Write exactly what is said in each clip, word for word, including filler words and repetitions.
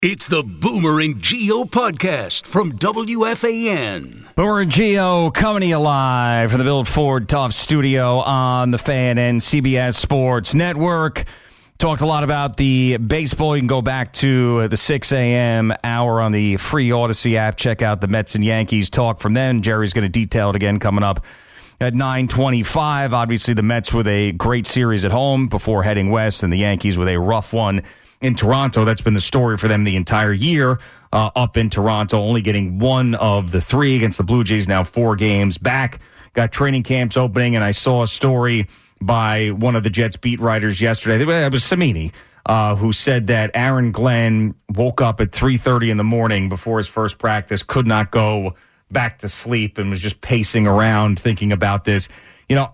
It's the Boomer and Gio podcast from W F A N. Boomer and Gio coming to you live from the Bill Ford Tough studio on the Fan and C B S Sports Network. Talked a lot about the baseball. You can go back to the six a.m. hour on the free Odyssey app. Check out the Mets and Yankees talk from then. Jerry's going to detail it again coming up at nine twenty-five. Obviously, the Mets with a great series at home before heading west, and the Yankees with a rough one in Toronto. That's been the story for them the entire year uh, up in Toronto, only getting one of the three against the Blue Jays, now four games back. Got training camps opening, and I saw a story by one of the Jets beat writers yesterday. It was Samini, uh, who said that Aaron Glenn woke up at three thirty in the morning before his first practice, could not go back to sleep, and was just pacing around thinking about this. You know,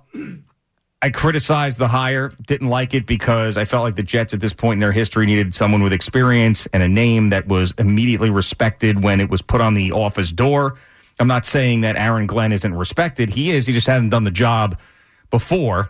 I criticized the hire, didn't like it because I felt like the Jets at this point in their history needed someone with experience and a name that was immediately respected when it was put on the office door. I'm not saying that Aaron Glenn isn't respected. He is. He just hasn't done the job before.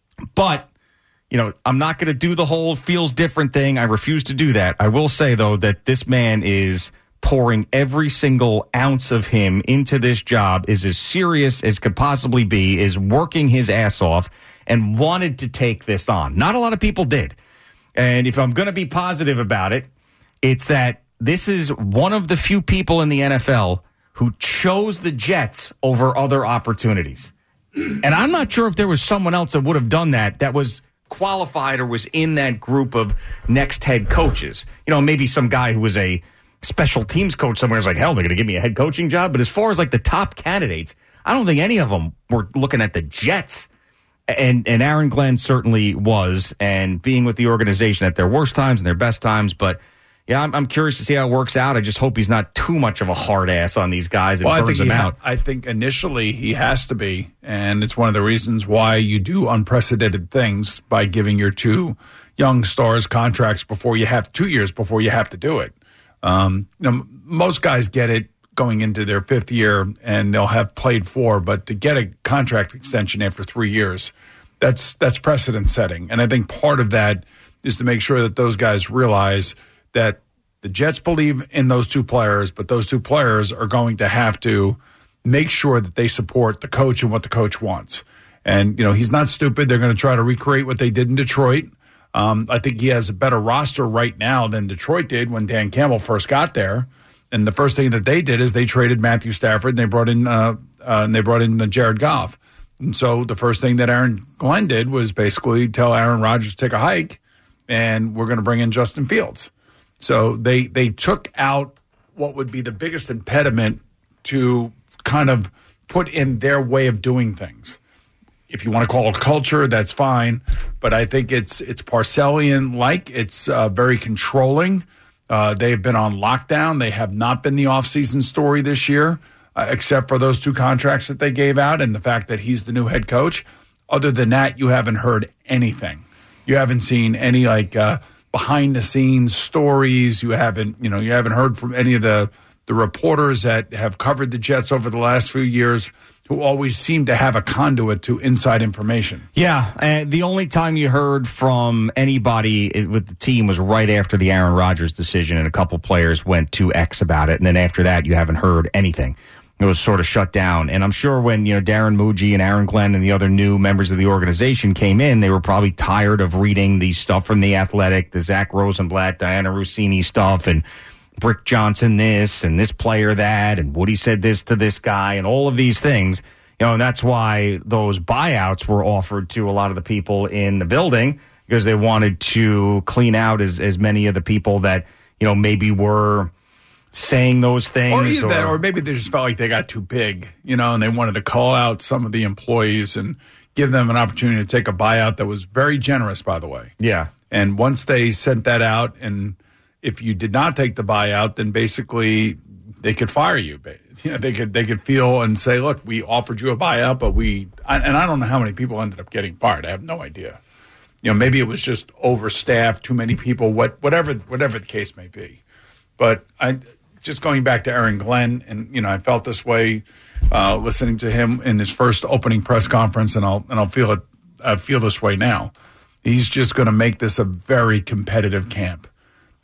But, you know, I'm not going to do the whole feels different thing. I refuse to do that. I will say, though, that this man is pouring every single ounce of him into this job, is as serious as could possibly be, is working his ass off, and wanted to take this on. Not a lot of people did. And if I'm going to be positive about it, it's that this is one of the few people in the N F L who chose the Jets over other opportunities. And I'm not sure if there was someone else that would have done that, that was qualified or was in that group of next head coaches. You know, maybe some guy who was a special teams coach somewhere is like, hell, they're going to give me a head coaching job. But as far as like the top candidates, I don't think any of them were looking at the Jets. And and Aaron Glenn certainly was, and being with the organization at their worst times and their best times. But, yeah, I'm, I'm curious to see how it works out. I just hope he's not too much of a hard ass on these guys and well, burns I think them ha- out. I think initially he has to be, and it's one of the reasons why you do unprecedented things by giving your two young stars contracts before you have two years before you have to do it. Um, you know, most guys get it going into their fifth year, and they'll have played four, but to get a contract extension after three years, that's that's precedent setting. And I think part of that is to make sure that those guys realize that the Jets believe in those two players, but those two players are going to have to make sure that they support the coach and what the coach wants. And, you know, he's not stupid. They're going to try to recreate what they did in Detroit. Um, I think he has a better roster right now than Detroit did when Dan Campbell first got there. And the first thing that they did is they traded Matthew Stafford and they brought in uh, uh, and they brought in Jared Goff. And so the first thing that Aaron Glenn did was basically tell Aaron Rodgers to take a hike, and we're going to bring in Justin Fields. So they they took out what would be the biggest impediment to kind of put in their way of doing things. If you want to call it culture, that's fine. But I think it's it's Parcellian-like. It's uh, very controlling. Uh, they've been on lockdown. They have not been the offseason story this year, uh, except for those two contracts that they gave out and the fact that he's the new head coach. Other than that, you haven't heard anything. You haven't seen any like uh, behind-the-scenes stories. You haven't, you know, you haven't heard from any of the the reporters that have covered the Jets over the last few years, who always seem to have a conduit to inside information. Yeah, and the only time you heard from anybody with the team was right after the Aaron Rodgers decision, and a couple players went to X about it, and then after that, you haven't heard anything. It was sort of shut down, and I'm sure when, you know, Darren Muji and Aaron Glenn and the other new members of the organization came in, they were probably tired of reading the stuff from The Athletic, the Zach Rosenblatt, Diana Rossini stuff, and Brick Johnson this and this player that, and Woody said this to this guy, and all of these things. You know, and that's why those buyouts were offered to a lot of the people in the building, because they wanted to clean out as, as many of the people that, you know, maybe were saying those things. Or either or, that, or maybe they just felt like they got too big, you know, and they wanted to call out some of the employees and give them an opportunity to take a buyout that was very generous, by the way. Yeah. And once they sent that out, and if you did not take the buyout, then basically they could fire you. You know, they could they could feel and say, look, we offered you a buyout, but we – and I don't know how many people ended up getting fired. I have no idea. You know, maybe it was just overstaffed, too many people, what whatever whatever the case may be. But I just going back to Aaron Glenn, and, you know, I felt this way uh, listening to him in his first opening press conference, and I'll and I'll feel it I feel this way now. He's just going to make this a very competitive camp.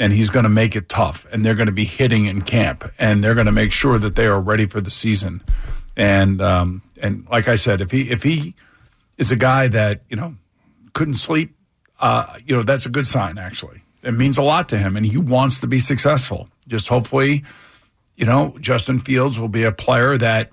and he's going to make it tough, and they're going to be hitting in camp, and they're going to make sure that they are ready for the season. And um, and like I said, if he if he is a guy that, you know, couldn't sleep, uh, you know, that's a good sign, actually. It means a lot to him, and he wants to be successful. Just hopefully, you know, Justin Fields will be a player that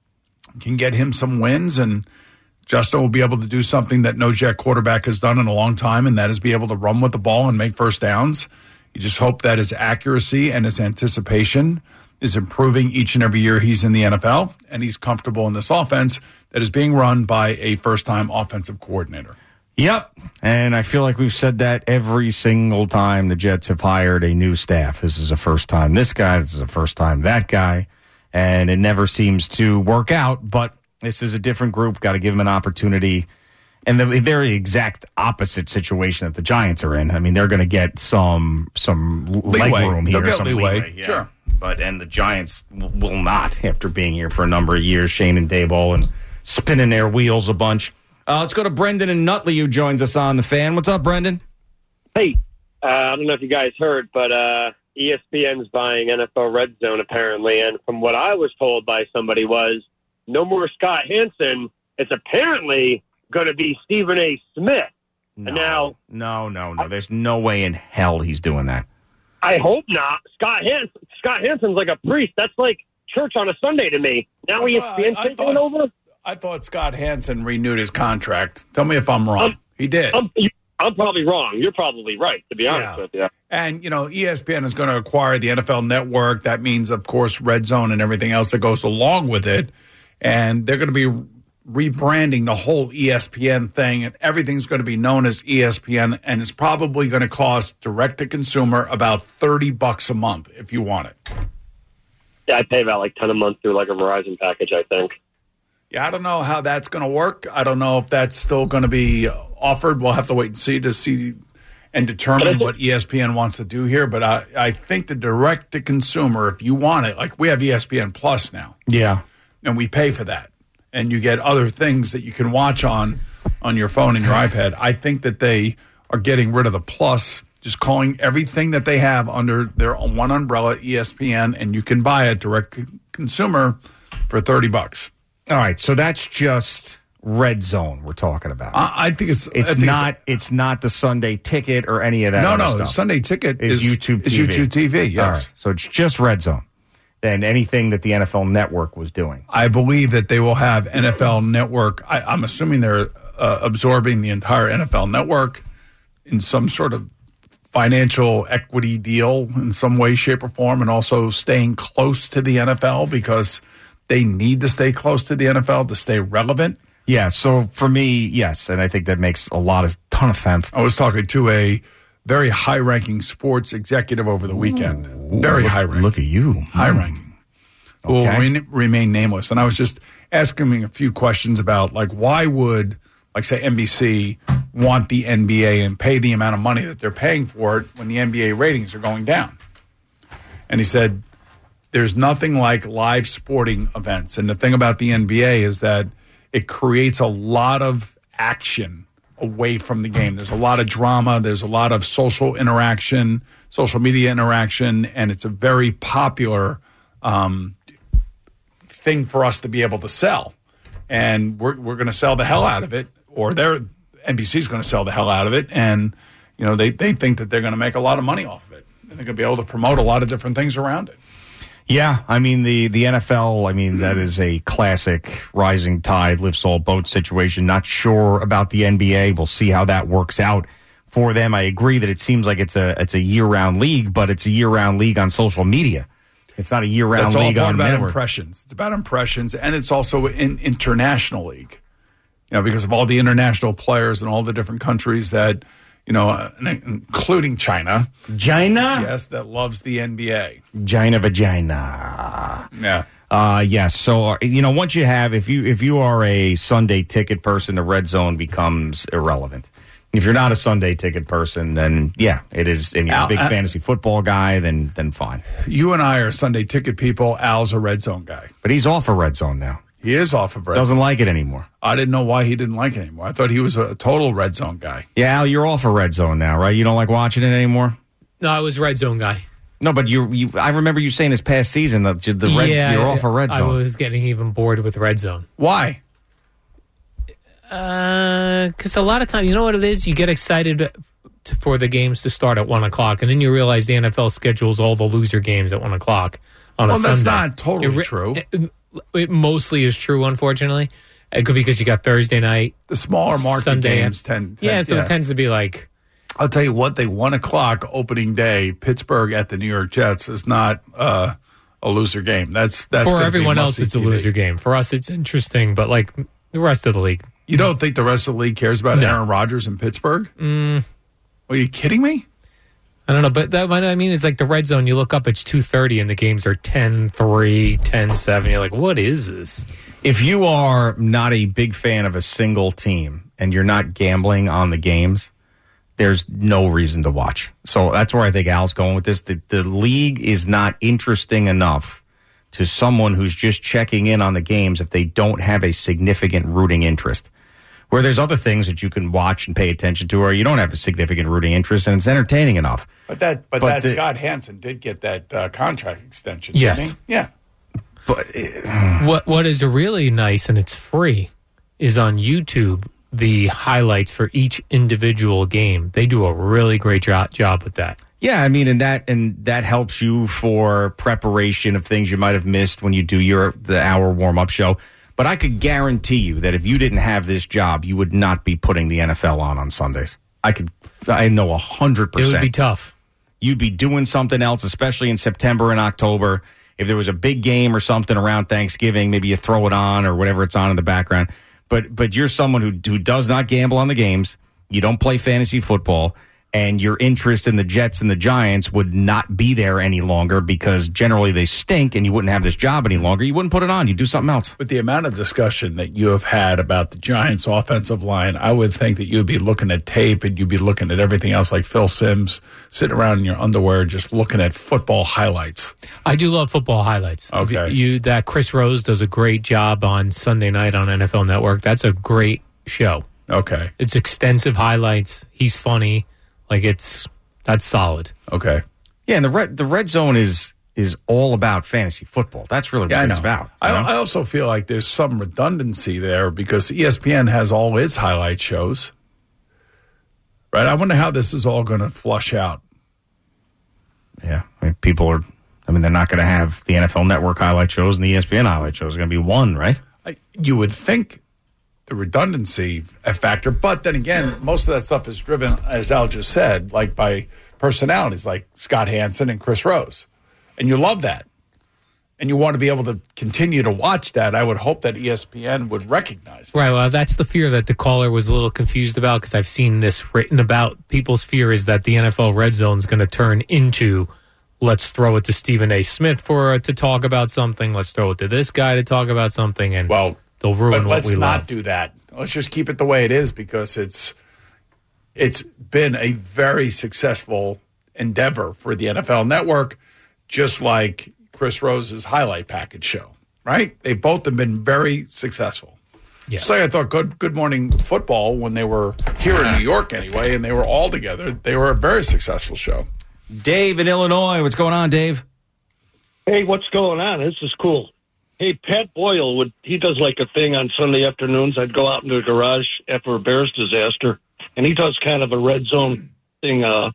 can get him some wins, and Justin will be able to do something that no Jet quarterback has done in a long time, and that is be able to run with the ball and make first downs. You just hope that his accuracy and his anticipation is improving each and every year he's in the N F L, and he's comfortable in this offense that is being run by a first-time offensive coordinator. Yep, and I feel like we've said that every single time the Jets have hired a new staff. This is the first time this guy, this is the first time that guy, and it never seems to work out, but this is a different group, got to give them an opportunity. And the very exact opposite situation that the Giants are in. I mean, they're going to get some some leg room here, some leeway. leeway yeah. Sure. But and the Giants will not, after being here for a number of years, Shane and Daboll, and spinning their wheels a bunch. Uh, let's go to Brendan and Nutley, who joins us on the Fan. What's up, Brendan? Hey, uh, I don't know if you guys heard, but uh, E S P N's buying N F L Red Zone apparently, and from what I was told by somebody was no more Scott Hanson. It's apparently going to be Stephen A. Smith. No, and now, no, no, no. There's no way in hell he's doing that. I hope not. Scott Hanson, Scott Hanson's like a priest. That's like church on a Sunday to me. Now E S P N taking it over? I thought Scott Hanson renewed his contract. Tell me if I'm wrong. Um, he did. I'm, I'm probably wrong. You're probably right, to be honest yeah. with you. And, you know, E S P N is going to acquire the N F L Network. That means, of course, Red Zone and everything else that goes along with it. And they're going to be rebranding the whole E S P N thing, and everything's going to be known as E S P N, and it's probably going to cost direct-to-consumer about thirty bucks a month if you want it. Yeah, I pay about like ten a month through like a Verizon package, I think. Yeah, I don't know how that's going to work. I don't know if that's still going to be offered. We'll have to wait and see to see and determine what E S P N wants to do here. But I, I think the direct-to-consumer, if you want it, like we have E S P N Plus now. Yeah. And we pay for that. And you get other things that you can watch on on your phone and your iPad. I think that they are getting rid of the Plus, just calling everything that they have under their one umbrella, E S P N, and you can buy it direct consumer for thirty bucks. All right, so that's just Red Zone we're talking about. I, I think it's it's think not it's, it's not the Sunday Ticket or any of that. No, other no, stuff. the Sunday Ticket is, is YouTube T V. Is YouTube T V, yes. All right, so it's just Red Zone. Than anything that the N F L Network was doing. I believe that they will have N F L Network. I, I'm assuming they're uh, absorbing the entire N F L Network in some sort of financial equity deal in some way, shape, or form, and also staying close to the N F L because they need to stay close to the N F L to stay relevant. Yeah, so for me, yes, and I think that makes a lot of ton of sense. I was talking to a very high-ranking sports executive over the weekend. Ooh, very look, high-ranking. Look at you. High-ranking. Who will Okay. re- remain nameless. And I was just asking him a few questions about, like, why would, like, say, N B C want the N B A and pay the amount of money that they're paying for it when the N B A ratings are going down? And he said, there's nothing like live sporting events. And the thing about the N B A is that it creates a lot of action away from the game. There's a lot of drama. There's a lot of social interaction, social media interaction, and it's a very popular um, thing for us to be able to sell. And we're we're going to sell the hell out of it, or they're N B C is going to sell the hell out of it, and you know they they think that they're going to make a lot of money off of it, and they're going to be able to promote a lot of different things around it. Yeah, I mean, the, the N F L, I mean, that is a classic rising tide lifts all boats situation. Not sure about the N B A. We'll see how that works out for them. I agree that it seems like it's a it's a year-round league, but it's a year-round league on social media. It's not a year-round That's league all on about network. impressions. It's about impressions, and it's also an international league. You know, because of all the international players and all the different countries that, you know, uh, including China. China? Yes, that loves the N B A. China vagina. Yeah. Uh, yes. So, uh, you know, once you have, if you if you are a Sunday ticket person, the Red Zone becomes irrelevant. If you're not a Sunday ticket person, then yeah, it is. And you're Al, a big uh, fantasy football guy, then then fine. You and I are Sunday ticket people. Al's a Red Zone guy. But he's off of Red Zone now. He is off of Red Doesn't Zone. like it anymore. I didn't know why he didn't like it anymore. I thought he was a total Red Zone guy. Yeah, Al, you're off of Red Zone now, right? You don't like watching it anymore? No, I was red zone guy. No, but you, you I remember you saying this past season that the red, yeah, you're off a red zone. I was getting even bored with red zone. Why? Because uh, a lot of times, you know what it is? You get excited to, for the games to start at one o'clock, and then you realize the N F L schedules all the loser games at one o'clock on well, a Sunday. Well, that's not totally it, true. It, it mostly is true, unfortunately. It could be because you got Thursday night. The smaller market Sunday, games tend, tend Yeah, so yeah. it tends to be like... I'll tell you what, they one o'clock opening day, Pittsburgh at the New York Jets is not uh, a loser game. That's that's For everyone else, it's a T V. loser game. For us, it's interesting, but like the rest of the league... You don't think the rest of the league cares about no. Aaron Rodgers in Pittsburgh? Mm. Are you kidding me? I don't know, but that, what I mean is like the red zone, you look up, it's two thirty, and the games are ten three, ten seven. You're like, what is this? If you are not a big fan of a single team and you're not gambling on the games, there's no reason to watch. So that's where I think Al's going with this. The, the league is not interesting enough to someone who's just checking in on the games if they don't have a significant rooting interest. Where there's other things that you can watch and pay attention to, or you don't have a significant rooting interest, and it's entertaining enough. But that, but, But that the- Scott Hansen did get that uh, contract extension. Yes. didn't he? Yeah. But What What is really nice, and it's free, is on YouTube, the highlights for each individual game. They do a really great jo- job with that. yeah, I mean, and that and that helps you for preparation of things you might have missed when you do your the hour warm up show. But I could guarantee you that if you didn't have this job, you would not be putting the N F L on on Sundays. I could, I know a hundred It would be percent. tough. You'd be doing something else, especially in September and October. If there was a big game or something around Thanksgiving, maybe you throw it on or whatever it's on in the background. But but you're someone who who does not gamble on the games. You don't play fantasy football, and your interest in the Jets and the Giants would not be there any longer because generally they stink, and you wouldn't have this job any longer. You wouldn't put it on. You'd do something else. With the amount of discussion that you have had about the Giants' offensive line, I would think that you'd be looking at tape and you'd be looking at everything else like Phil Simms, sitting around in your underwear just looking at football highlights. I do love football highlights. Okay. You that Chris Rose does a great job on Sunday night on N F L Network. That's a great show. Okay. It's extensive highlights. He's funny. Like it's that's solid. Okay. Yeah, and the red the red zone is is all about fantasy football. That's really what Yeah, I it's know. about. I, you know? I also feel like there's some redundancy there because E S P N has all its highlight shows. Right? I wonder how this is all going to flush out. Yeah, I mean, people are. I mean, they're not going to have the N F L Network highlight shows and the E S P N highlight shows. It's going to be one, right? I, you would think the redundancy a factor, but then again, most of that stuff is driven, as Al just said, like by personalities like Scott Hansen and Chris Rose, and you love that, and you want to be able to continue to watch that. I would hope that E S P N would recognize that. Right. Well, that's the fear that the caller was a little confused about because I've seen this written about. People's fear is that the N F L Red Zone is going to turn into let's throw it to Stephen A. Smith for to talk about something. Let's throw it to this guy to talk about something, and Well, they'll ruin but what let's we not love. do that. Let's just keep it the way it is because it's it's been a very successful endeavor for the N F L Network, just like Chris Rose's highlight package show. Right? They both have been very successful. Yes. Just like I thought Good Good Morning Football, when they were here in New York anyway, and they were all together, they were a very successful show. Dave in Illinois, what's going on, Dave? Hey, what's going on? This is cool. Hey, Pat Boyle, would he does like a thing on Sunday afternoons. I'd go out into the garage after a Bears disaster, and he does kind of a red zone thing uh,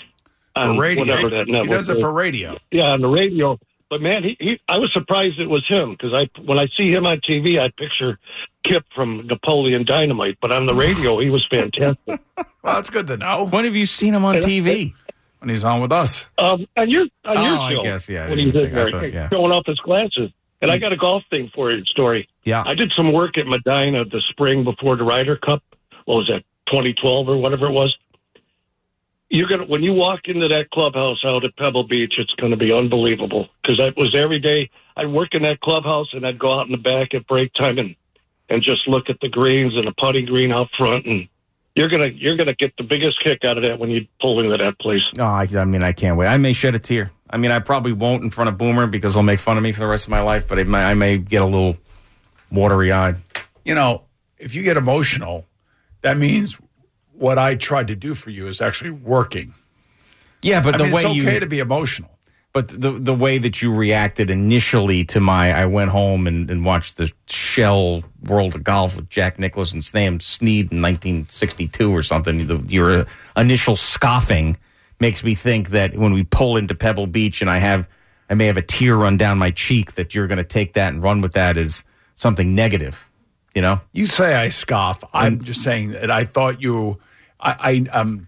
on For radio. whatever that network He does it is. for radio. Yeah, on the radio. But man, he, he I was surprised it was him because I when I see him on T V, I picture Kip from Napoleon Dynamite. But on the radio, he was fantastic. Well, that's good to know When have you seen him on T V? when he's on with us. Um, on your on Oh, your I show, guess, yeah, I when didn't he's think- in I there thought, yeah. showing off his glasses. And I got a golf thing for you, story. Yeah. I did some work at Medina the spring before the Ryder Cup. What was that, twenty twelve or whatever it was? You're gonna when you walk into that clubhouse out at Pebble Beach, it's going to be unbelievable because I was every day. I'd work in that clubhouse and I'd go out in the back at break time and and just look at the greens and the putting green out front, and you're gonna you're gonna get the biggest kick out of that when you pull into that place. Oh, I, I mean, I can't wait. I may shed a tear. I mean, I probably won't in front of Boomer because he'll make fun of me for the rest of my life, but it may, I may get a little watery-eyed. You know, if you get emotional, that means what I tried to do for you is actually working. Yeah, but I the mean, way it's okay you, to be emotional. but the the way that you reacted initially to my, I went home and, and watched the Shell World of Golf with Jack Nicklaus and Sam Snead in nineteen sixty-two or something. The, your initial scoffing makes me think that when we pull into Pebble Beach and I have, I may have a tear run down my cheek, that you're going to take that and run with that as something negative. You know, You say I scoff. I'm just saying that I thought you. I, I um.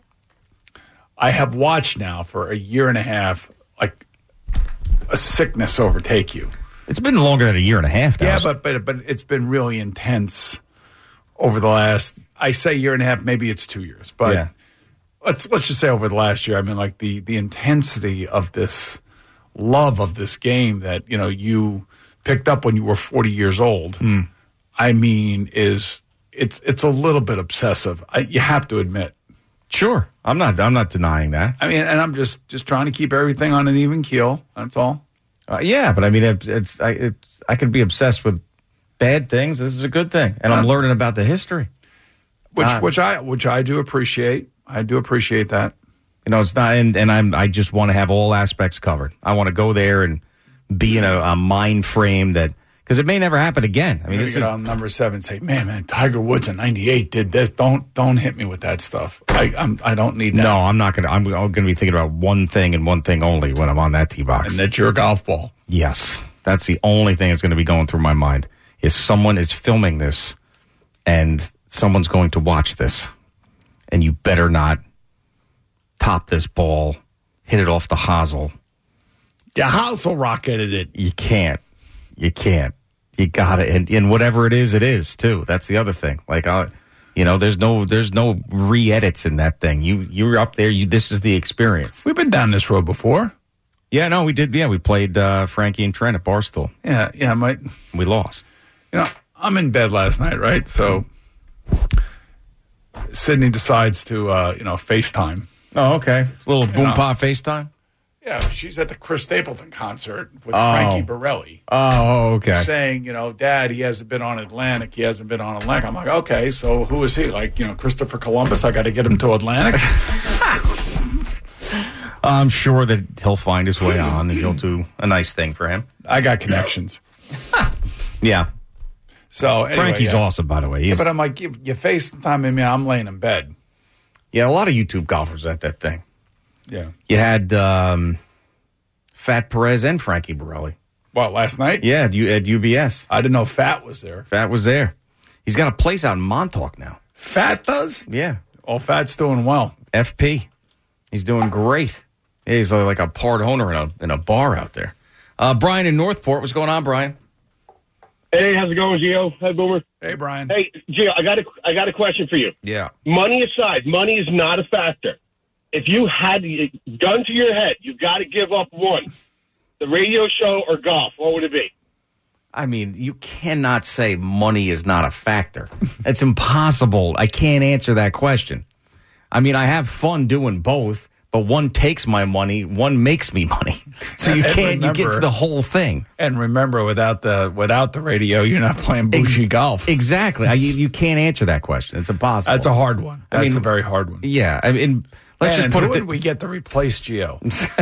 I have watched now for a year and a half, like a sickness overtake you. it's been longer than a year and a half now. Yeah, but but but it's been really intense over the last. I say year and a half, maybe it's two years, but Yeah. let's let's just say over the last year. I mean, like the the intensity of this love of this game that you know you picked up when you were forty years old. Mm. I mean, is it's it's a little bit obsessive. I, you have to admit. Sure, I'm not. I'm not denying that. I mean, and I'm just just trying to keep everything on an even keel. That's all. Uh, yeah, but I mean, it, it's I it's, I could be obsessed with bad things. This is a good thing, and I'm Uh, learning about the history. Which Uh, which I which I do appreciate. I do appreciate that. You know, it's not, and, and I'm I just want to have all aspects covered. I want to go there and be in a, a mind frame that, because it may never happen again. I mean, You this get is, on number seven and say, man, man, Tiger Woods in ninety-eight did this. Don't don't hit me with that stuff. I I'm, I don't need that. no, I'm not gonna. I'm, I'm gonna be thinking about one thing and one thing only when I'm on that tee box. And that's your golf ball. Yes, that's the only thing that's going to be going through my mind. Is someone is filming this, and someone's going to watch this, and you better not top this ball, hit it off the hosel. Yeah, Hassel rocketed it. You can't. You can't. You got it, and, and whatever it is, it is too. That's the other thing. Like, uh, you know, there's no there's no re-edits in that thing. You you're up there. You this is the experience. We've been down this road before. Yeah, no, we did. Yeah, we played uh, Frankie and Trent at Barstool. Yeah, yeah. My, We lost. you know, I'm in bed last night, right? So Sydney decides to, uh, you know, FaceTime. Oh, okay. A little boom know. pop FaceTime. Yeah, she's at the Chris Stapleton concert with Oh. Frankie Borelli. Oh, okay. Saying, you know, Dad, he hasn't been on Atlantic. He hasn't been on Atlantic. I'm like, okay, so who is he? Like, you know, Christopher Columbus. I got to get him to Atlantic. I'm sure that he'll find his way on, and you'll do a nice thing for him. I got connections. Yeah. So anyway, Frankie's yeah. awesome, by the way. Yeah, He's, but I'm like, you, you FaceTime me. I'm laying in bed. yeah, a lot of YouTube golfers at that thing. Yeah. You had um, Fat Perez and Frankie Borelli. What, last night? Yeah, at, U- at U B S. I didn't know Fat was there. Fat was there. He's got a place out in Montauk now. Fat does? Yeah. Oh, Fat's doing well. F P. He's doing great. Yeah, he's like a part owner in a in a bar out there. Uh, Brian in Northport. What's going on, Brian? Hey, how's it going, Gio? Hey, Boomer. Hey, Brian. Hey, Gio, I got a, I got a question for you. Yeah. Money aside, money is not a factor. If you had a gun to your head, you got to give up one. The radio show or golf, what would it be? I mean, you cannot say money is not a factor. It's impossible. I can't answer that question. I mean, I have fun doing both, but one takes my money, one makes me money. So you And can't, you get remember- to the whole thing. And remember, without the without the radio, you're not playing bougie golf. Exactly. I, you, you can't answer that question. It's impossible. That's a hard one. I That's mean, a very hard one. Yeah. I mean, let's Man, just put who it. would we get to replace Gio?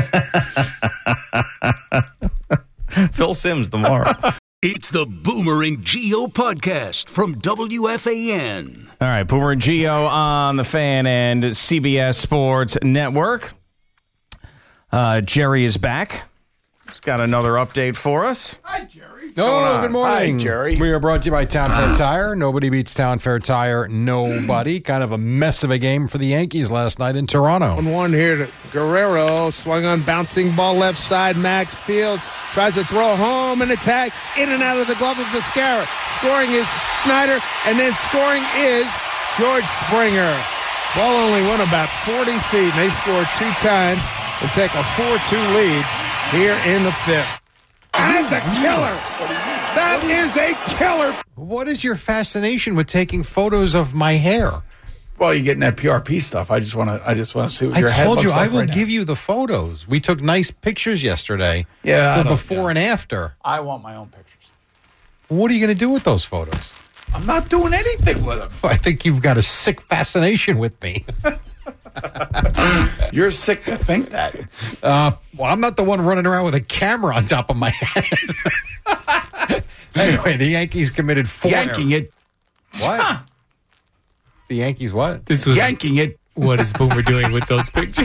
Phil Simms tomorrow. It's the Boomer and Geo podcast from W F A N. All right, Boomer and Geo on the Fan and C B S Sports Network. Uh, Jerry is back. He's got another update for us. Hi, Jerry. Oh, good morning. Hi, Jerry. We are brought to you by Town Fair Tire. Nobody beats Town Fair Tire. Nobody. Kind of a mess of a game for the Yankees last night in Toronto. one one here to Guerrero. Swung on bouncing ball left side. Max Fields tries to throw home and attack. In and out of the glove of Vizquera. Scoring is Snyder. And then scoring is George Springer. Ball only went about forty feet. And they scored two times and take a four two lead here in the fifth. That's a killer. That is a killer. What is your fascination with taking photos of my hair? Well, you're getting that P R P stuff. I just want to. I just want to see what I your head told looks you like I will right now. give you the photos. We took nice pictures yesterday. Yeah, I For don't- before yeah. and after. I want my own pictures. What are you going to do with those photos? I'm not doing anything with them. I think you've got a sick fascination with me. You're sick to think that. Uh, well, I'm not the one running around with a camera on top of my head. Anyway, the Yankees committed four. Yanking errors. it. What? Huh. The Yankees what? This was Yanking it. What is Boomer doing with those pictures?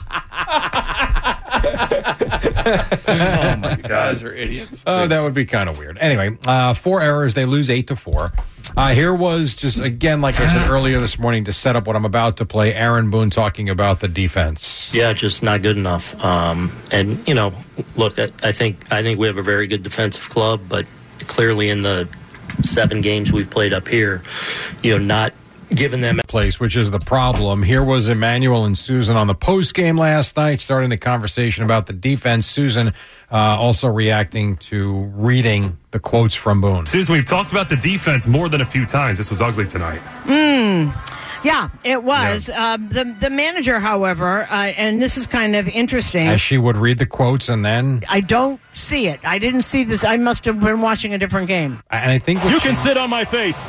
Oh, my God. You guys are idiots. Oh, that would be kind of weird. Anyway, uh, four errors. They lose eight to four. Uh, here was just, again, like I said earlier this morning, to set up what I'm about to play, Aaron Boone talking about the defense. Yeah, just not good enough. Um, and, you know, look, I, I think I think we have a very good defensive club, but clearly in the seven games we've played up here, you know, not giving them place, which is the problem. Here was Emmanuel and Susan on the post game last night, starting the conversation about the defense. Susan uh, also reacting to reading the quotes from Boone. Susan, we've talked about the defense more than a few times. This was ugly tonight. Mm. Yeah, it was. Yeah. Uh, the the manager, however, uh, and this is kind of interesting. As she would read the quotes and then... I don't see it. I didn't see this. I must have been watching a different game. And I think... You can sit on my face.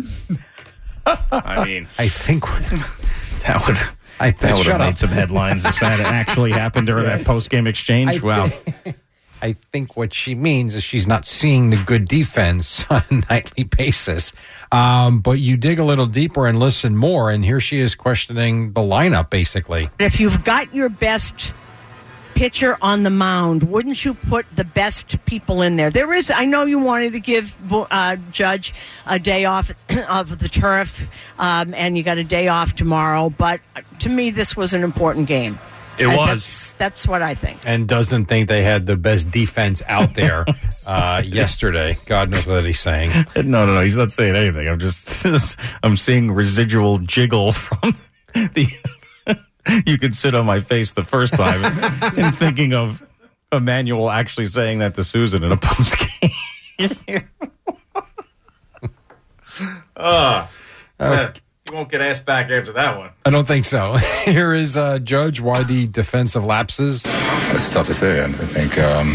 I mean, I think that would I that would have up. made some headlines if that actually happened during yes. that post game exchange. I wow. Think, I think what she means is she's not seeing the good defense on a nightly basis. Um, but you dig a little deeper and listen more, and here she is questioning the lineup, basically. If you've got your best pitcher on the mound, wouldn't you put the best people in there? There is, I know you wanted to give uh, Judge a day off of the turf, um, and you got a day off tomorrow, but to me, this was an important game. It I, was. That's, that's what I think. And doesn't think they had the best defense out there uh, yesterday. God knows what he's saying. No, no, no. He's not saying anything. I'm just, I'm seeing residual jiggle from the... You could sit on my face the first time and thinking of Emmanuel actually saying that to Susan in a post game. uh, uh, you won't get asked back after that one. I don't think so. Here is uh, Judge, why the defensive lapses. It's tough to say. I think, um,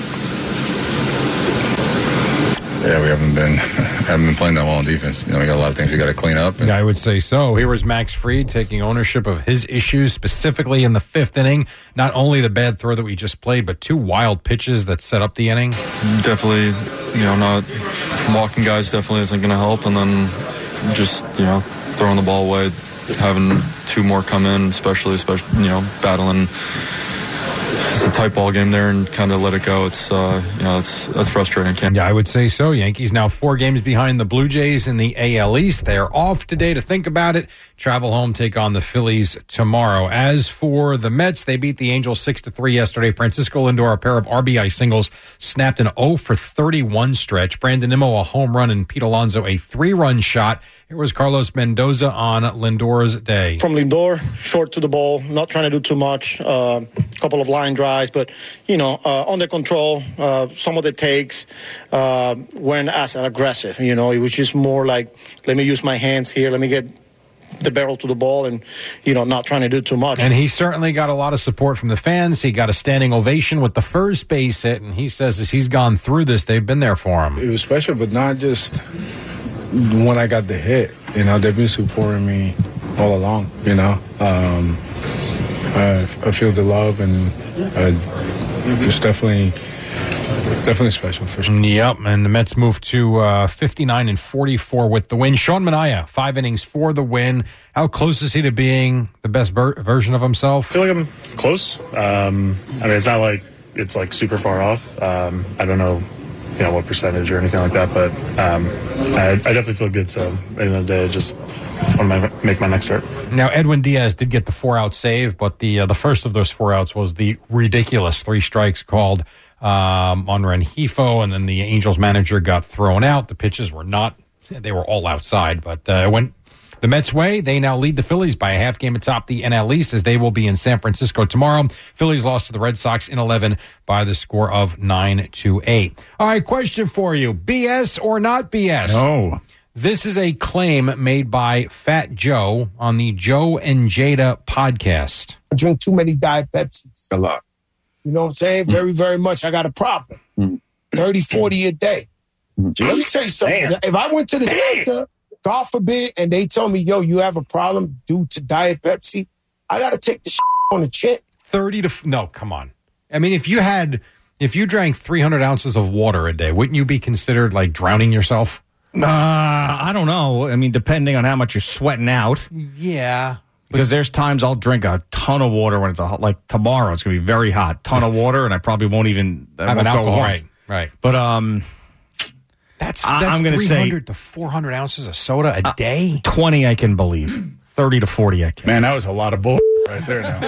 yeah, we haven't been haven't been playing that well on defense. You know, we got a lot of things we got to clean up. And- yeah, I would say so. Here was Max Fried taking ownership of his issues, specifically in the fifth inning. Not only the bad throw that we just played, but two wild pitches that set up the inning. Definitely, you know, not walking guys definitely isn't going to help, and then just, you know, throwing the ball away, having two more come in, especially, especially you know, battling. It's a tight ball game there, and kind of let it go. It's uh, you know, it's that's frustrating. Yeah, I would say so. Yankees now four games behind the Blue Jays in the A L East. They're off today to think about it. Travel home, take on the Phillies tomorrow. As for the Mets, they beat the Angels six to three yesterday. Francisco Lindor, a pair of R B I singles, snapped an oh for thirty-one stretch. Brandon Nimmo, a home run, and Pete Alonso, a three-run shot. Here was Carlos Mendoza on Lindor's day. From Lindor, short to the ball, not trying to do too much. A uh, couple of line drives, but, you know, uh, under control, uh, some of the takes uh, weren't as aggressive. You know, it was just more like, let me use my hands here, let me get the barrel to the ball and, you know, not trying to do too much. And he certainly got a lot of support from the fans. He got a standing ovation with the first base hit, and he says as he's gone through this, they've been there for him. It was special, but not just when I got the hit. You know, they've been supporting me all along, you know. Um, I, I feel the love, and uh, it's definitely... Definitely special for sure. Yep, and the Mets move to uh, fifty-nine and forty-four with the win. Sean Manaea, five innings for the win. How close is he to being the best ver- version of himself? I feel like I'm close. Um, I mean, it's not like it's like super far off. Um, I don't know, you know, what percentage or anything like that, but um, I, I definitely feel good. So at the end of the day, I just want to make my next start. Now, Edwin Diaz did get the four-out save, but the uh, the first of those four outs was the ridiculous three strikes called Um, on Rengifo, and then the Angels manager got thrown out. The pitches were not, they were all outside, but uh, it went the Mets' way. They now lead the Phillies by a half game atop the N L East, as they will be in San Francisco tomorrow. Phillies lost to the Red Sox in eleven by the score of nine to eight. All right, question for you. B S or not B S? No. This is a claim made by Fat Joe on the Joe and Jada podcast. I drink too many Diet Pepsis. A lot. You know what I'm saying? Very, very much. I got a problem. Mm. thirty, forty a day. Mm. Let me tell you something. Damn. If I went to the doctor, God forbid, and they tell me, yo, you have a problem due to Diet Pepsi, I got to take the shit on the chin. thirty to no, come on. I mean, if you had, if you drank three hundred ounces of water a day, wouldn't you be considered like drowning yourself? Uh, I don't know. I mean, depending on how much you're sweating out. Yeah. Because there's times I'll drink a ton of water when it's a, like tomorrow. It's going to be very hot. Ton of water, and I probably won't even I have won't an go alcohol. once. Right, right. But um, that's, that's I, I'm going to three say hundred to four hundred ounces of soda a day. twenty, I can believe. thirty to forty, I can. Man, that was a lot of bull right there now.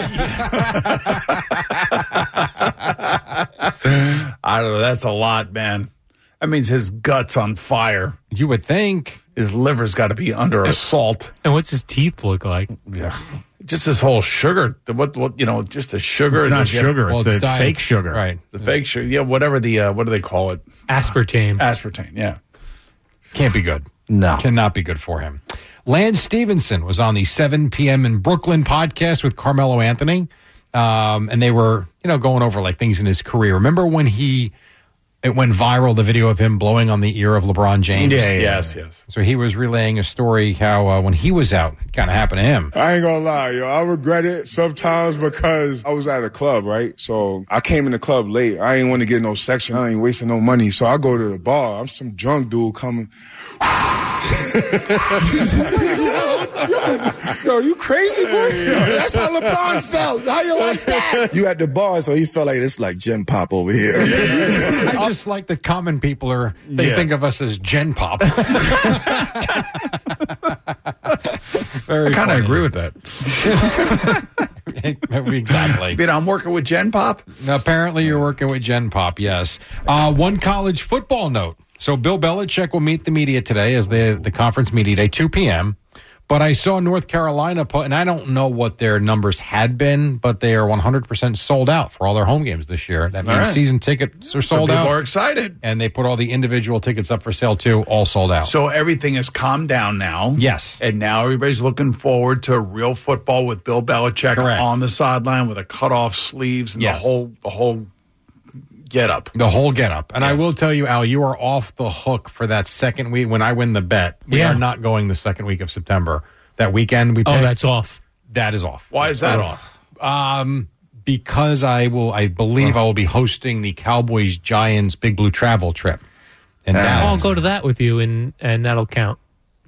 I don't know. That's a lot, man. That means his gut's on fire. You would think. His liver's got to be under assault. And what's his teeth look like? Yeah. Just this whole sugar. The, what, what, you know, just the sugar. It's not the, sugar. Well, it's, it's the diet. fake sugar. Right. The fake sugar. Yeah, whatever the, uh, what do they call it? Aspartame. Aspartame, yeah. Can't be good. No. Cannot be good for him. Lance Stevenson was on the seven p.m. in Brooklyn podcast with Carmelo Anthony. Um, and they were, you know, going over like things in his career. Remember when he, it went viral, the video of him blowing on the ear of LeBron James? Yeah, yeah, yes, yes. So he was relaying a story how uh, when he was out, it kind of happened to him. I ain't gonna lie, yo. I regret it sometimes because I was at a club, right? So I came in the club late. I ain't want to get no section. I ain't wasting no money. So I go to the bar. I'm some drunk dude coming. yo, you crazy, boy? Yo, that's how LeBron felt. How you like that? You at the bar, so he felt like it's like Gen Pop over here. I just like the common people are, they Yeah. think of us as Gen Pop. Very I kind of funny. agree with that. Exactly. You know, I'm working with Gen Pop. Apparently, you're working with Gen Pop, yes. Uh, one college football note. So Bill Belichick will meet the media today as the, the conference media day, two p.m. But I saw North Carolina put, and I don't know what their numbers had been, but they are one hundred percent sold out for all their home games this year. That means right. season tickets are Some sold people out. are excited. And they put all the individual tickets up for sale, too, all sold out. So everything has calmed down now. Yes. And now everybody's looking forward to real football with Bill Belichick Correct. on the sideline with a cut-off sleeves and Yes. the whole the whole get up. The whole get up. And I Yes. will tell you, Al, you are off the hook for that second week. When I win the bet, we Yeah. are not going the second week of September. That weekend we Oh, picked, that's off. that is off. Why is that Oh. off? Um, because I will, I believe I will be hosting the Cowboys Giants Big Blue travel trip. And I'll go to that with you, and, and that'll count.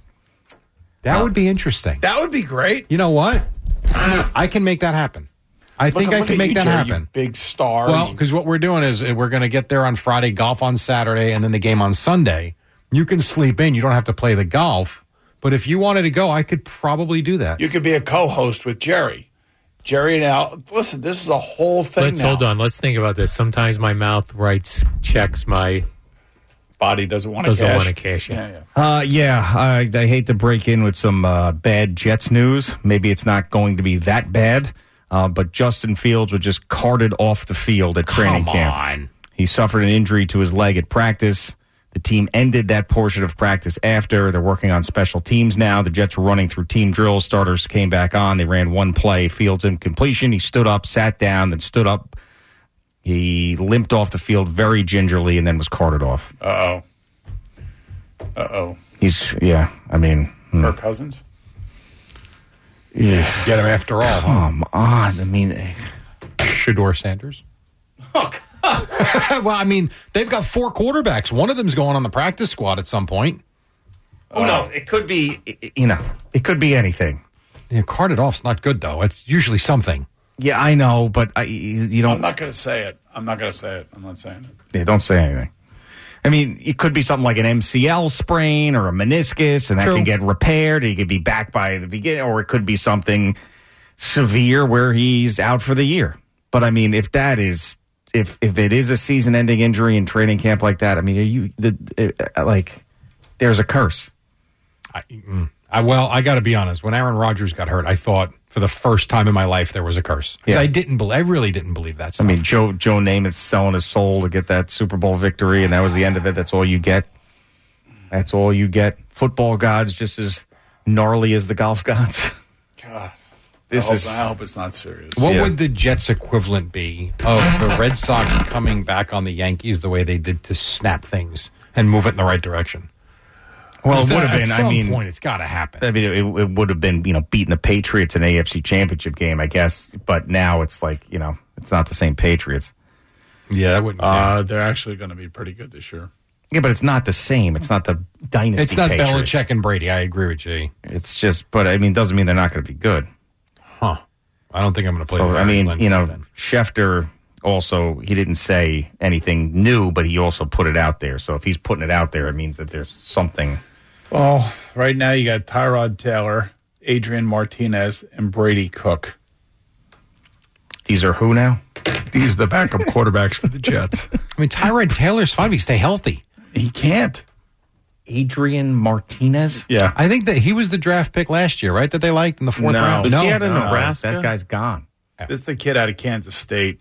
that would be interesting. That would be great. You know what? I can make that happen. I think Look- I look can at make you, that Jerry, you happen. big star. Well, You- because what we're doing is uh, we're going to get there on Friday, golf on Saturday, and then the game on Sunday. You can sleep in. You don't have to play the golf. But if you wanted to go, I could probably do that. you could be a co-host with Jerry. Jerry and Al. Listen, this is a whole thing Let's now. hold on. Let's think about this. Sometimes my mouth writes checks. My Body doesn't want to doesn't cash. want to cash it. Yeah, yeah. Uh, yeah, I, I hate to break in with some uh, bad Jets news. Maybe it's not going to be that bad, uh, but Justin Fields was just carted off the field at training Come camp. on. He suffered an injury to his leg at practice. The team ended that portion of practice after. They're working on special teams now. The Jets were running through team drills. Starters came back on. They ran one play. Fields incompletion. He stood up, sat down, then stood up. He limped off the field very gingerly and then was carted off. Uh-oh. Uh-oh. He's, yeah, I mean. hmm. Kirk Cousins? Yeah. Get him after all. Huh? Come on. I mean, Shador Sanders. Well, I mean, they've got four quarterbacks. One of them's going on the practice squad at some point. oh no, it could be, you know, it could be anything. Yeah, carted off's not good, though. It's usually something. Yeah, I know, but I, you you I'm don't. not going to say it. I'm not going to say it. I'm not saying it. Yeah, don't say anything. I mean, it could be something like an M C L sprain or a meniscus, and that True. can get repaired. He could be back by the beginning, or it could be something severe where he's out for the year. But I mean, if that is, if if it is a season-ending injury in training camp like that, I mean, are you the uh, like? There's a curse. I, mm, I well, I got to be honest. When Aaron Rodgers got hurt, I thought for the first time in my life there was a curse. 'Cause Yeah. I didn't believe. I really didn't believe that I stuff. mean, Joe Joe Namath selling his soul to get that Super Bowl victory, and that was the end of it. That's all you get. That's all you get. Football gods just as gnarly as the golf gods. God. This I hope, is. I hope it's not serious. What Yeah. would the Jets equivalent be of the Red Sox coming back on the Yankees the way they did to snap things and move it in the right direction? Well, it At would have been. some I mean, point, it's got to happen. I mean, it, it would have been, you know, beating the Patriots in an A F C Championship game, I guess. But now it's like, you know, it's not the same Patriots. Yeah, that wouldn't. Uh, they're actually going to be pretty good this year. Yeah, but it's not the same. It's not the dynasty. It's not Patriots. Belichick and Brady. I agree with you. It's just, but I mean, doesn't mean they're not going to be good. Huh. I don't think I'm going to play. So, the I mean, Glenn you know, then. Schefter also, he didn't say anything new, but he also put it out there. So if he's putting it out there, it means that there's something. Well, right now you got Tyrod Taylor, Adrian Martinez, and Brady Cook. These are who now? These are the backup quarterbacks for the Jets. I mean, Tyrod Taylor's fine if he stay healthy. He can't. Adrian Martinez? Yeah. I think that he was the draft pick last year, right? That they liked in the fourth No. round. Was no, he out of no. Nebraska? That guy's gone. This is the kid out of Kansas State.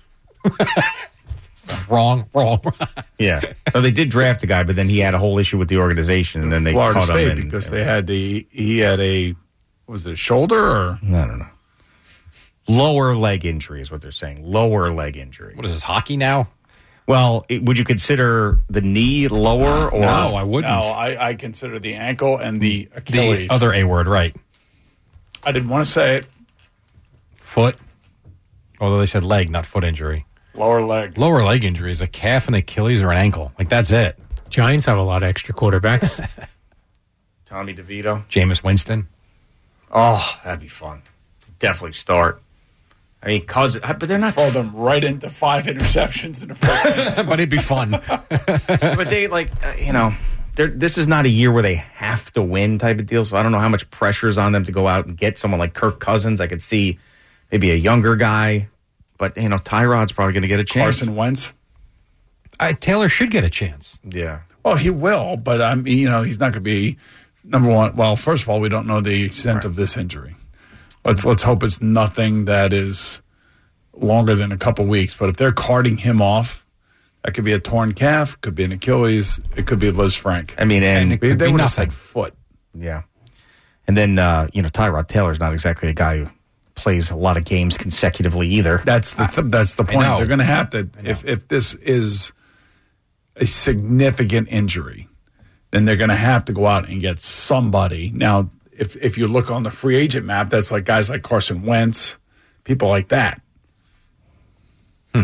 Wrong, wrong. Yeah. So they did draft a guy, but then he had a whole issue with the organization, and then they Florida cut State him. And, because they had the he had a was it a shoulder or I don't know. Lower leg injury is what they're saying. Lower leg injury. What is this, hockey now? Well, it, would you consider the knee lower or No, I wouldn't. no? I, I consider the ankle and the the Achilles. other A word, right? I didn't want to say it. Foot. Although they said leg, not foot injury. Lower leg. Lower leg injury is a calf, an Achilles, or an ankle. Like, that's it. Giants have a lot of extra quarterbacks. Tommy DeVito? Jameis Winston. Oh, that'd be fun. Definitely start. I mean, cause, but they're not. Throw them right into five interceptions in the first game. But it'd be fun. But they, like, uh, you know, they're, this is not a year where they have to win type of deal. So I don't know how much pressure is on them to go out and get someone like Kirk Cousins. I could see maybe a younger guy. But, you know, Tyrod's probably going to get a chance. Carson Wentz. Uh, Taylor should get a chance. Yeah. Well, he will, but I mean, you know, he's not going to be number one. Well, first of all, we don't know the extent right. of this injury. Let's let's hope it's nothing that is longer than a couple weeks. But if they're carting him off, that could be a torn calf, could be an Achilles, it could be a Liz Frank. I mean, and, and it could they be would have nothing. said foot. Yeah. And then, uh, you know, Tyrod Taylor's not exactly a guy who plays a lot of games consecutively either. That's the th- that's the point. They're going to have to if if this is a significant injury, then they're going to have to go out and get somebody. Now, if if you look on the free agent map, that's like guys like Carson Wentz, people like that. Hmm.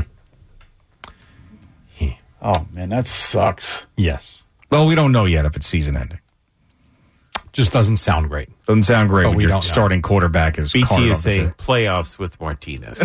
Oh man, that sucks. Yes. Well, we don't know yet if it's season ending. Just doesn't sound great. Doesn't sound great But when we your don't know. starting quarterback is B T carted is off the saying field. playoffs with Martinez.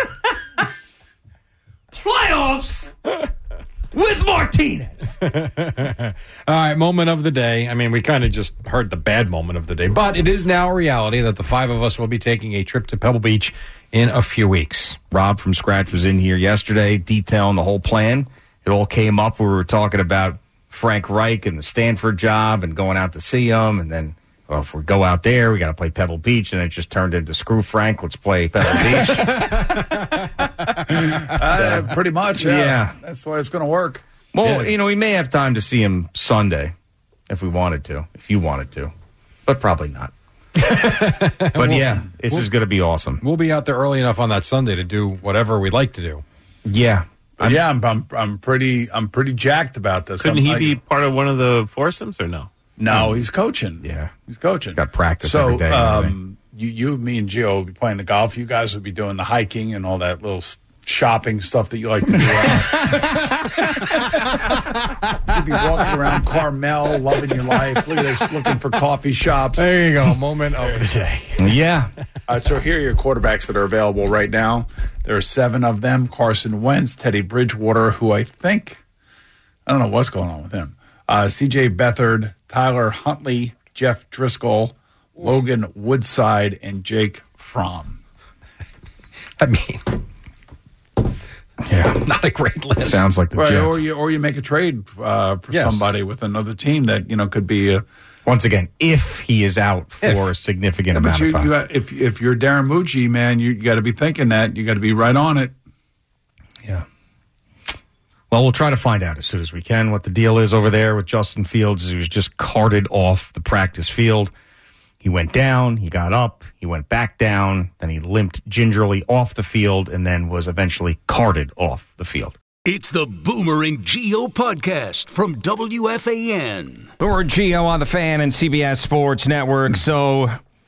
Playoffs with Martinez. All right, moment of the day. I mean, we kind of just heard the bad moment of the day, but it is now a reality that the five of us will be taking a trip to Pebble Beach in a few weeks. Rob from Scratch was in here yesterday detailing the whole plan. It all came up. We were talking about Frank Reich and the Stanford job and going out to see him. And then, well, if we go out there, we got to play Pebble Beach. And it just turned into screw Frank. Let's play Pebble Beach. Uh, pretty much, yeah. Yeah. That's the way it's going to work. Well, Yeah. you know, we may have time to see him Sunday if we wanted to, if you wanted to, but probably not. But yeah, this we'll- is going to be awesome. We'll be out there early enough on that Sunday to do whatever we'd like to do. Yeah. But yeah, I'm, I'm I'm pretty I'm pretty jacked about this. Couldn't I'm, he I- be part of one of the foursomes or no? No, he's coaching. Yeah. He's coaching. Got practice So, every day. and everything. um, you, you, me, and Gio will be playing the golf. You guys will be doing the hiking and all that little s- shopping stuff that you like to do. You'll be walking around Carmel, loving your life. Look at this, looking for coffee shops. There you go. Moment of the day. Yeah. Uh, so here are your quarterbacks that are available right now. There are seven of them. Carson Wentz, Teddy Bridgewater, who I think, I don't know what's going on with him. Uh, C J Beathard, Tyler Huntley, Jeff Driscoll, Logan Woodside, and Jake Fromm. I mean, Yeah. not a great list. Sounds like the Right, Jets. or you or you make a trade uh, for Yes. somebody with another team that you know could be. A, Once again, if he is out for If. a significant but amount you, of time. you got, if if you're Darren Mucci, man, you, you got to be thinking that you got to be right on it. Yeah. Well, we'll try to find out as soon as we can what the deal is over there with Justin Fields. He was just carted off the practice field. He went down, he got up, he went back down, then he limped gingerly off the field and then was eventually carted off the field. It's the Boomer and Gio podcast from W F A N. Boomer and Gio on the Fan and C B S Sports Network. So,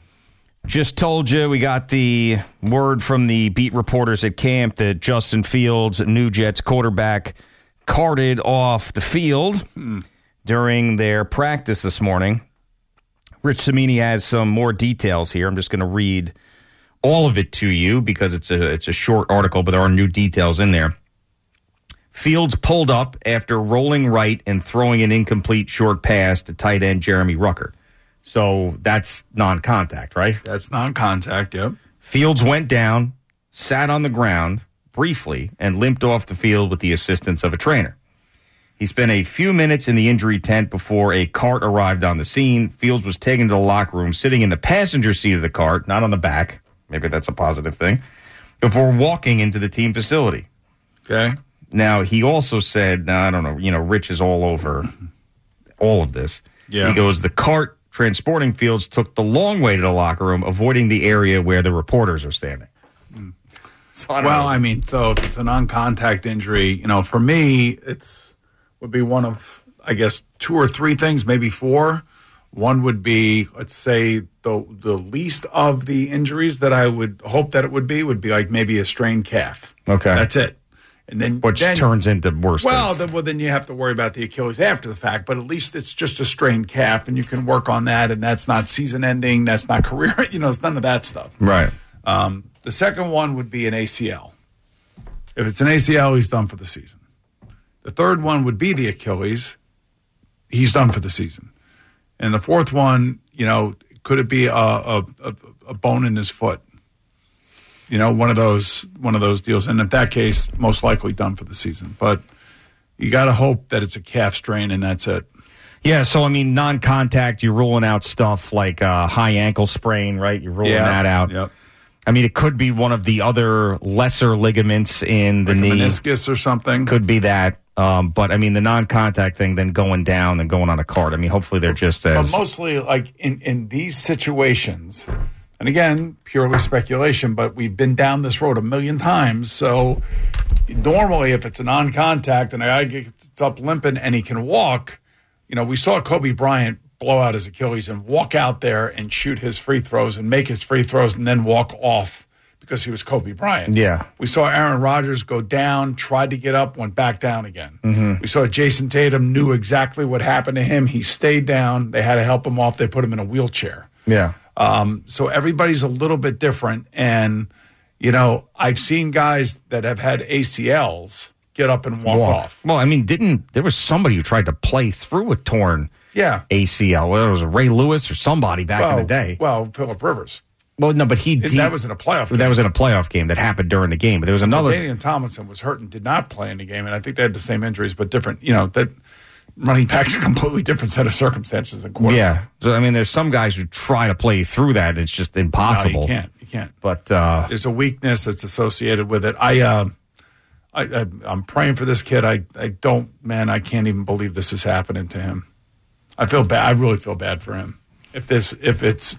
just told you we got the word from the beat reporters at camp that Justin Fields, new Jets quarterback, carted off the field hmm. during their practice this morning. Rich Cimini has some more details here. I'm just going to read all of it to you because it's a it's a short article, but there are new details in there. Fields pulled up after rolling right and throwing an incomplete short pass to tight end Jeremy Ruckert. So that's non-contact, right? That's non-contact, yep. Fields went down, sat on the ground briefly, and limped off the field with the assistance of a trainer. He spent a few minutes in the injury tent before a cart arrived on the scene. Fields was taken to the locker room, sitting in the passenger seat of the cart, not on the back. Maybe that's a positive thing, before walking into the team facility. Okay. Now, he also said, now, I don't know, you know, Rich is all over all of this. Yeah. He goes, the cart transporting Fields took the long way to the locker room, avoiding the area where the reporters are standing. So I well, know. I mean, so if it's a non-contact injury, you know, for me, it's would be one of, I guess, two or three things, maybe four. One would be, let's say, the the least of the injuries that I would hope that it would be would be like maybe a strained calf. Okay. That's it. And then Which then, turns into worse well, things. Then, well, then you have to worry about the Achilles after the fact, but at least it's just a strained calf, and you can work on that, and that's not season-ending, that's not career, you know, it's none of that stuff. Right. Um, the second one would be an A C L. If it's an A C L, he's done for the season. The third one would be the Achilles. He's done for the season. And the fourth one, you know, could it be a, a, a bone in his foot? You know, one of those one of those deals. And in that case, most likely done for the season. But you got to hope that it's a calf strain and that's it. Yeah, so, I mean, non-contact, you're ruling out stuff like a high ankle sprain, right? You're ruling yeah. that out. Yep. I mean, it could be one of the other lesser ligaments in the like knee. Meniscus or something. Could be that. Um, but, I mean, the non-contact thing, then going down and going on a cart. I mean, hopefully they're just as... But mostly, like, in, in these situations... And again, purely speculation, but we've been down this road a million times. So normally, if it's a non-contact and a guy gets up limping and he can walk, you know, we saw Kobe Bryant blow out his Achilles and walk out there and shoot his free throws and make his free throws and then walk off because he was Kobe Bryant. Yeah. We saw Aaron Rodgers go down, tried to get up, went back down again. Mm-hmm. We saw Jason Tatum knew exactly what happened to him. He stayed down. They had to help him off. They put him in a wheelchair. Yeah. Um, so everybody's a little bit different. And, you know, I've seen guys that have had A C Ls get up and walk, walk. off. Well, I mean, didn't there was somebody who tried to play through a torn yeah. A C L? Well, it was Ray Lewis or somebody back well, in the day. Well, Phillip Rivers. Well, no, but he, he that was in a playoff game. That was in a playoff game that happened during the game. But there was another. Damian Tomlinson was hurt and did not play in the game. And I think they had the same injuries, but different, you know, that. Running back's a completely different set of circumstances than quarterback. Yeah. So, I mean, there's some guys who try to play through that. It's just impossible. No, you can't. You can't. But uh, there's a weakness that's associated with it. I, uh, I, I, I'm praying for this kid. I, I don't, man, I can't even believe this is happening to him. I feel bad. I really feel bad for him. If this, if it's,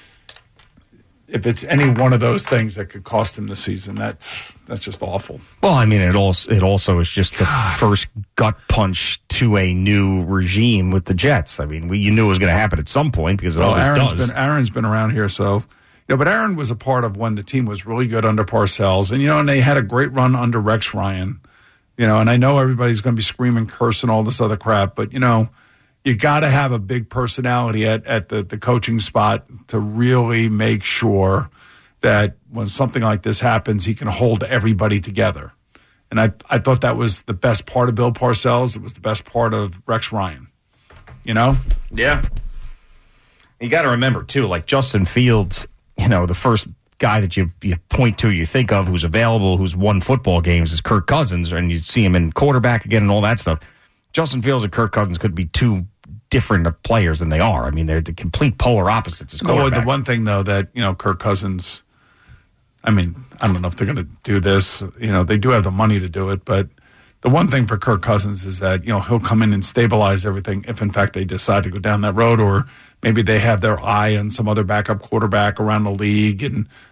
if it's any one of those things that could cost him the season, that's that's just awful. Well, I mean, it also it also is just the God. first gut punch to a new regime with the Jets. I mean, we, you knew it was going to happen at some point because it well, always Aaron's does. Been, Aaron's been around here, so yeah. But Aaron was a part of when the team was really good under Parcells, and you know, and they had a great run under Rex Ryan. You know, and I know everybody's going to be screaming, cursing, all this other crap, but you know. You got to have a big personality at, at the, the coaching spot to really make sure that when something like this happens, he can hold everybody together. And I, I thought that was the best part of Bill Parcells. It was the best part of Rex Ryan. You know? Yeah. You got to remember, too, like Justin Fields, you know, the first guy that you, you point to, you think of who's available, who's won football games is Kirk Cousins, and you see him in quarterback again and all that stuff. Justin Fields and Kirk Cousins could be two different players than they are. I mean, they're the complete polar opposites as quarterbacks. No, the one thing, though, that, you know, Kirk Cousins, I mean, I don't know if they're going to do this. You know, they do have the money to do it, but the one thing for Kirk Cousins is that, you know, he'll come in and stabilize everything if, in fact, they decide to go down that road, or maybe they have their eye on some other backup quarterback around the league and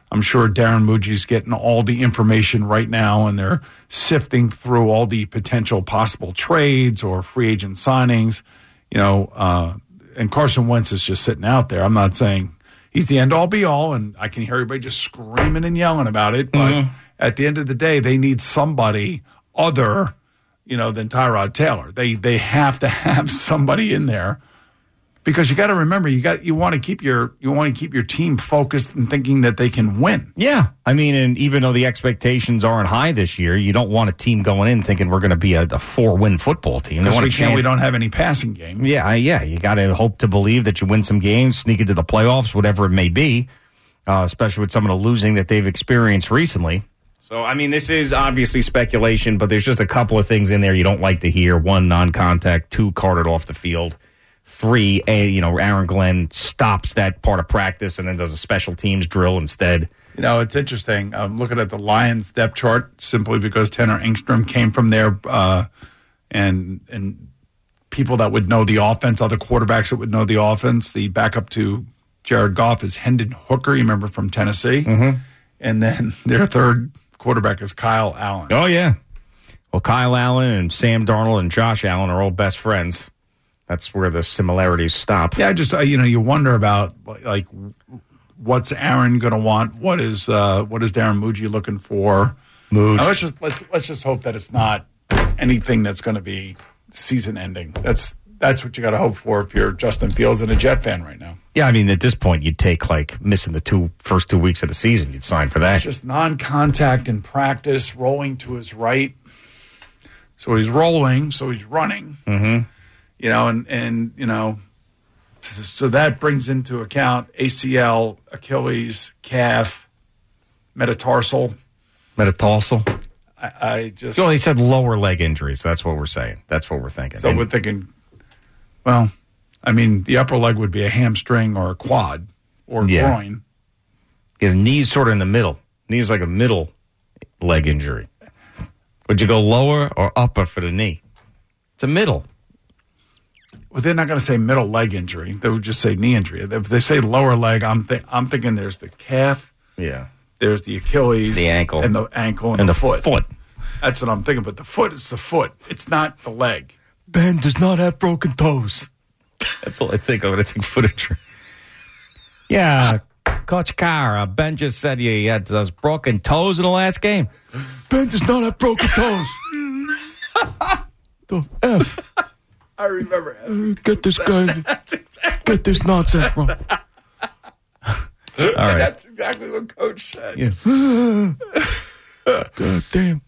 I'm sure Darren Muji's getting all the information right now, and they're sifting through all the potential possible trades or free agent signings. You know, uh, and Carson Wentz is just sitting out there. I'm not saying he's the end-all, be-all, and I can hear everybody just screaming and yelling about it. But mm-hmm. at the end of the day, they need somebody other, you know, than Tyrod Taylor. They they have to have somebody in there. Because you got to remember, you got you want to keep your you want to keep your team focused and thinking that they can win. Yeah, I mean, and even though the expectations aren't high this year, you don't want a team going in thinking we're going to be a, a four-win football team. Because we can't, we don't have any passing game. Yeah, yeah, you got to hope to believe that you win some games, sneak into the playoffs, whatever it may be. Uh, especially with some of the losing that they've experienced recently. So, I mean, this is obviously speculation, but there's just a couple of things in there you don't like to hear. One, non-contact. Two, carted off the field. Three, a, you know, Aaron Glenn stops that part of practice and then does a special teams drill instead. You know, it's interesting. I'm looking at the Lions depth chart simply because Tanner Engstrom came from there, uh, and and people that would know the offense, other quarterbacks that would know the offense. The backup to Jared Goff is Hendon Hooker, you remember, from Tennessee. Mm-hmm. And then their third quarterback is Kyle Allen. Oh, yeah. Well, Kyle Allen and Sam Darnold and Josh Allen are all best friends. That's where the similarities stop. Yeah, just uh, you know, you wonder about like what's Aaron going to want? What is uh, what is Darren Muji looking for? Muji. Now, let's just let's let's just hope that it's not anything that's going to be season ending. That's that's what you got to hope for if you're Justin Fields and a Jet fan right now. Yeah, I mean, at this point, you'd take like missing the two first two weeks of the season. You'd sign for that. It's just non-contact in practice, rolling to his right. So he's rolling, so he's running. Mm-hmm. You know, and, and, you know, so that brings into account A C L, Achilles, calf, metatarsal. Metatarsal? I, I just. So he said lower leg injuries. That's what we're saying. That's what we're thinking. So and, we're thinking, well, I mean, the upper leg would be a hamstring or a quad or a yeah. groin. Yeah, the knee's sort of in the middle. Knee's like a middle leg injury. Would you go lower or upper for the knee? It's a middle. Well, they're not going to say middle leg injury. They would just say knee injury. If they say lower leg, I'm th- I'm thinking there's the calf. Yeah. There's the Achilles. The ankle. And the ankle and, and the, the foot. foot. That's what I'm thinking. But the foot is the foot. It's not the leg. Ben does not have broken toes. That's all I think of when I think foot injury. Yeah, Coach Carr, uh, Ben just said he had those broken toes in the last game. Ben does not have broken toes. The F. I remember. Uh, get this guy. Exactly get this nonsense from. All right. That's exactly what Coach said. Yeah. God damn.